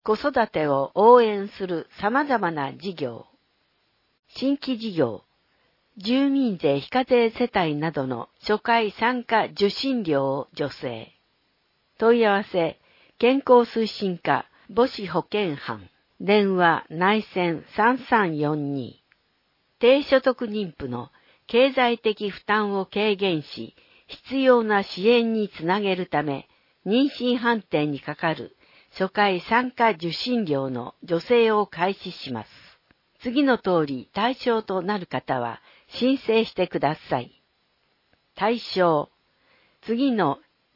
子育てを応援する様々な事業、新規事業、住民税非課税世帯などの初回参加受信料を助成。問い合わせ、健康推進課母子保健班、電話内線3342。低所得妊婦の経済的負担を軽減し、必要な支援につなげるため、妊娠判定にかかる初回参加受信料の助成を開始します。次の通り対象となる方は申請してください。対象、次の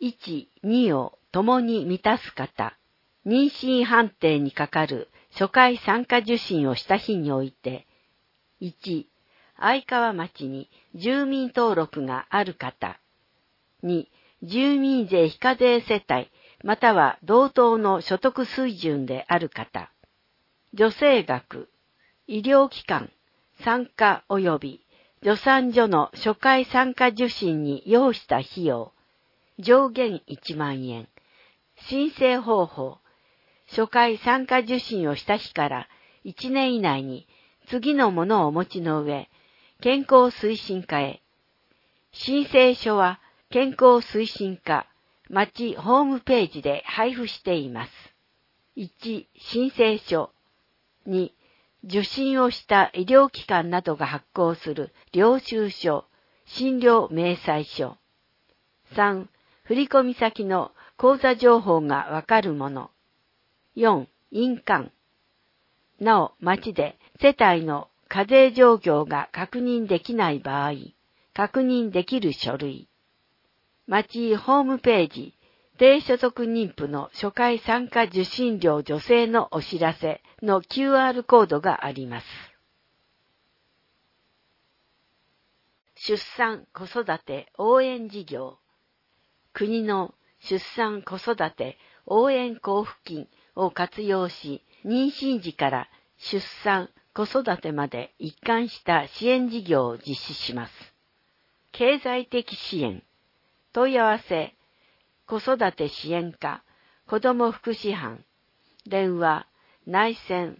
1、2を共に満たす方、妊娠判定にかかる初回参加受診をした日において、1、相川町に住民登録がある方、2、住民税非課税世帯または同等の所得水準である方、助成額、医療機関、産科及び助産所の初回参加受診に要した費用、上限1万円、申請方法、初回参加受診をした日から1年以内に次のものをお持ちの上、健康推進課へ。申請書は健康推進課町ホームページで配布しています。1、申請書。2、受診をした医療機関などが発行する領収書、診療明細書。3、振込先の口座情報がわかるもの。4、印鑑。なお、町で世帯の課税状況が確認できない場合、確認できる書類。町ホームページ、低所得妊婦の初回参加受診料助成のお知らせの QR コードがあります。出産子育て応援事業。国の出産子育て応援交付金を活用し、妊娠時から出産子育てまで一貫した支援事業を実施します。経済的支援。問い合わせ、子育て支援課、子ども福祉班、電話、内線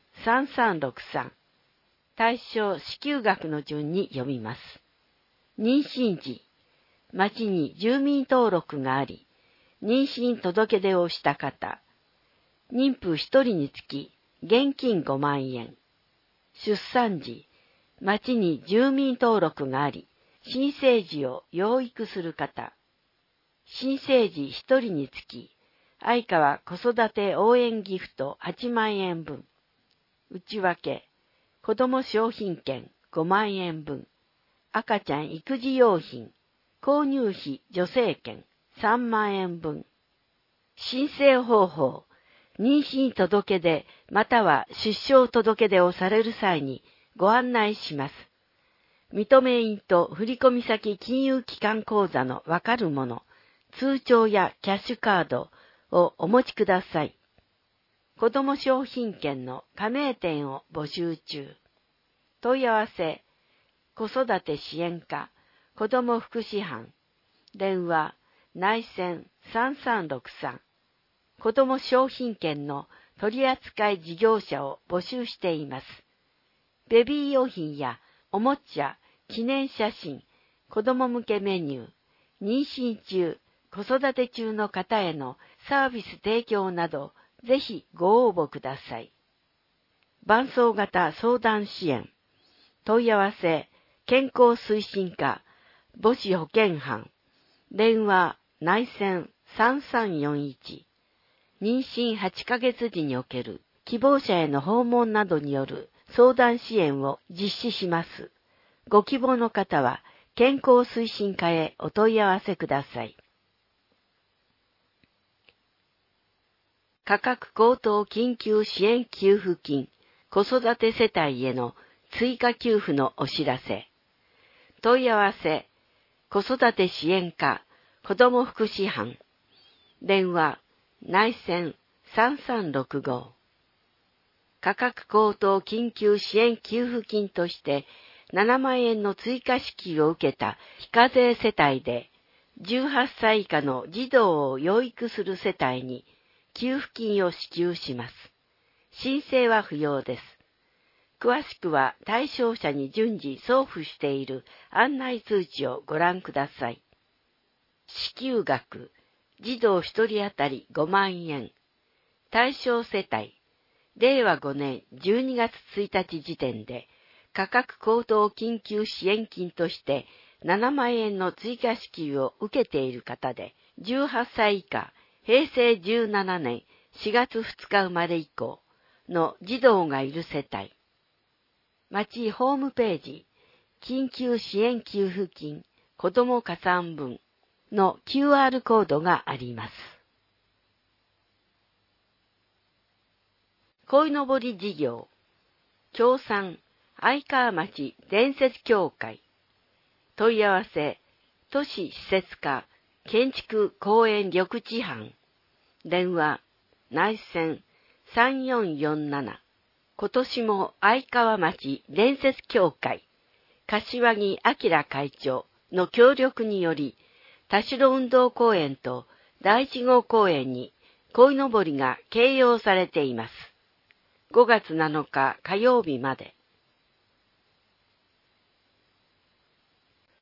3363。対象支給額の順に読みます。妊娠時、町に住民登録があり、妊娠届出をした方、妊婦1人につき現金5万円。出産時、町に住民登録があり、新生児を養育する方、新生児1人につき、相川子育て応援ギフト8万円分、内訳、子ども商品券5万円分、赤ちゃん育児用品、購入費助成券3万円分。申請方法、妊娠届出または出生届出をされる際にご案内します。認め印と振込先金融機関口座のわかるもの、通帳やキャッシュカードをお持ちください。子ども商品券の加盟店を募集中。問い合わせ、子育て支援課、子ども福祉班、電話、内線3363。子ども商品券の取扱い事業者を募集しています。ベビー用品やおもちゃ、記念写真、子ども向けメニュー、妊娠中、子育て中の方へのサービス提供など、ぜひご応募ください。伴走型相談支援。問い合わせ、健康推進課、母子保健班、電話、内線3341。妊娠8ヶ月時における希望者への訪問などによる相談支援を実施します。ご希望の方は健康推進課へお問い合わせください。価格高騰緊急支援給付金、子育て世帯への追加給付のお知らせ。問い合わせ、子育て支援課、子ども福祉班、電話、内線3365。価格高騰緊急支援給付金として7万円の追加支給を受けた非課税世帯で、18歳以下の児童を養育する世帯に給付金を支給します。 申請は不要です。詳しくは対象者に順次送付している案内通知をご覧ください。支給額、児童1人当たり5万円。対象世帯、令和5年12月1日時点で価格高騰緊急支援金として7万円の追加支給を受けている方で、18歳以下、平成17年4月2日生まれ以降の児童がいる世帯。町ホームページ、緊急支援給付金、子ども加算分の QR コードがあります。鯉のぼり事業、協賛、愛川町伝説協会、問い合わせ、都市施設課、建築公園緑地班、電話、内線3447、今年も愛川町伝説協会、柏木明会長の協力により、田代運動公園と第一号公園に鯉のぼりが掲揚されています。5月7日火曜日まで。